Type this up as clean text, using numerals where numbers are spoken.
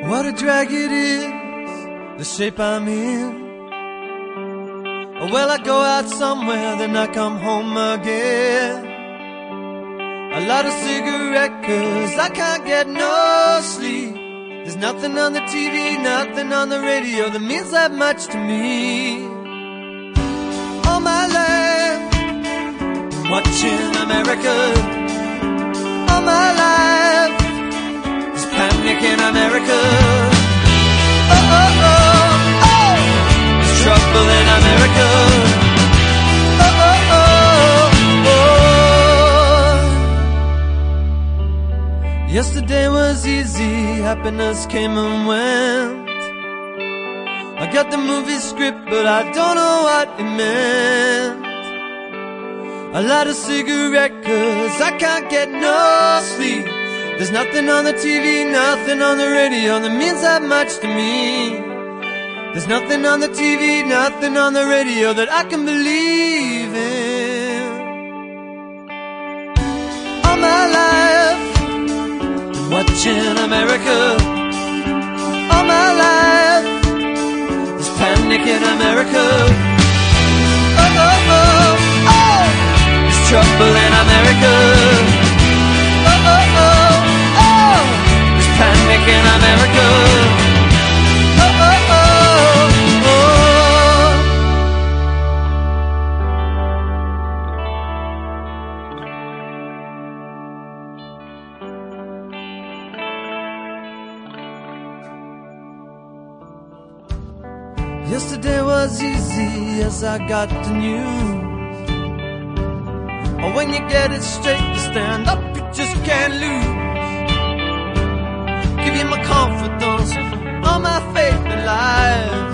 What a drag it is, the shape I'm in. Well, I go out somewhere, then I come home again. I light a cigarette 'cause I can't get no sleep. There's nothing on the TV, nothing on the radio that means that much to me. All my life, watching America. All my life, there's panic in America. Oh, oh, oh, oh, there's trouble in America. Oh, oh, oh, oh. Yesterday was easy, happiness came and went. I got the movie script, but I don't know what it meant. I light a cigarette 'cause I can't get no sleep. There's nothing on the TV, nothing on the radio that means that much to me. There's nothing on the TV, nothing on the radio that I can believe in. All my life, watching America. All my life, there's panic in America. Oh, oh, oh, oh, there's trouble in America. Oh, oh, oh, oh, there's panic in America. Oh, oh, oh, oh. Yesterday was easy as I got the news. Or when you get it straight to stand up, you just can't lose. Give you my confidence, all my faith in life.